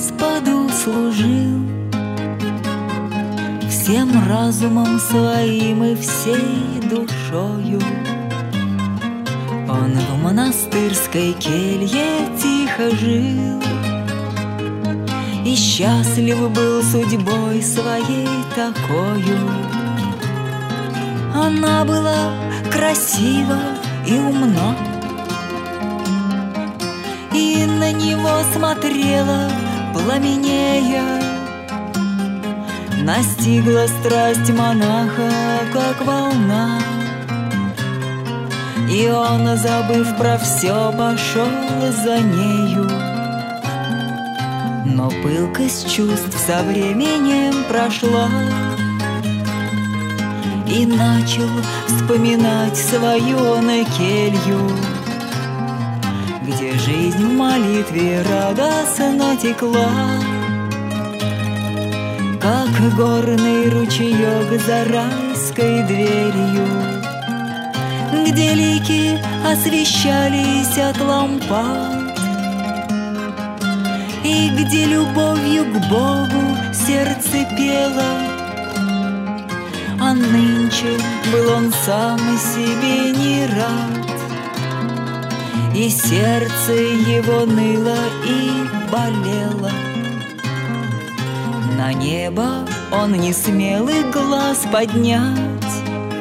Господу служил всем разумом своим и всей душою. Он в монастырской келье тихо жил и счастлив был судьбой своей такою. Она была красива и умна, и на него смотрела пламенея. Настигла страсть монаха, как волна, и он, забыв про все, пошел за нею. Но пылкость чувств со временем прошла, и начал вспоминать свою он келью, где жизнь в молитве радостно текла, как горный ручеек за райской дверью, где лики освещались от лампад, и где любовью к Богу сердце пело. А нынче был он сам себе не рад, и сердце его ныло и болело. На небо он не смел и глаз поднять,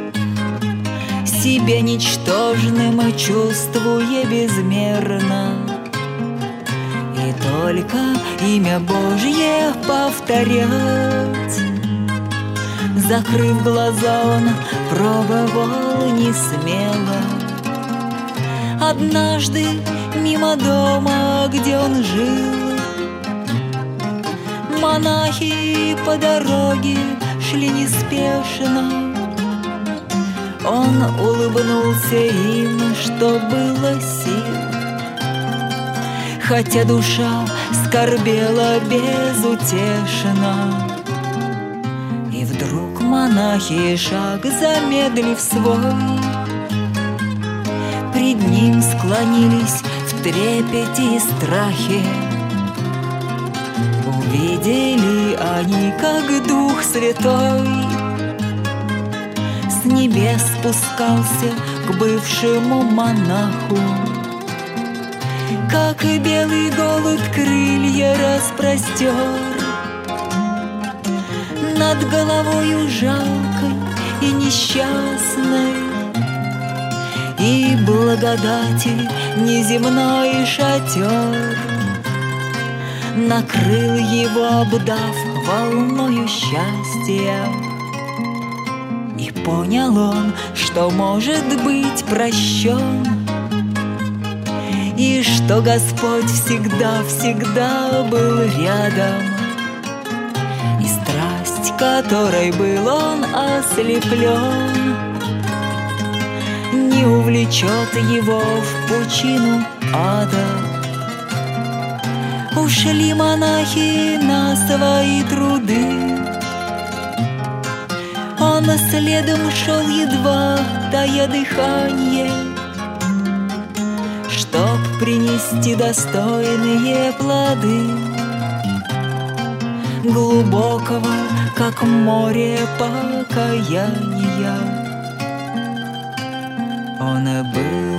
себя ничтожным чувствуя безмерно, и только имя Божье повторять. Закрыв глаза, он пробовал не смело. Однажды мимо дома, где он жил, монахи по дороге шли неспешно. Он улыбнулся им, что было сил, хотя душа скорбела безутешно. И вдруг монахи, шаг замедлив свой, пред ним склонились в трепете и страхе. Увидели они, как Дух Святой с небес спускался к бывшему монаху, как и белый голубь крылья распростер над головою жалкой и несчастной, и благодати неземной шатер накрыл его, обдав волною счастья. И понял он, что может быть прощен, и что Господь всегда был рядом, и страсть, которой был он ослеплен, не увлечет его в пучину ада. Ушли монахи на свои труды, он следом шел, едва тая дыханье, чтоб принести достойные плоды глубокого, как море, покаяния. Он был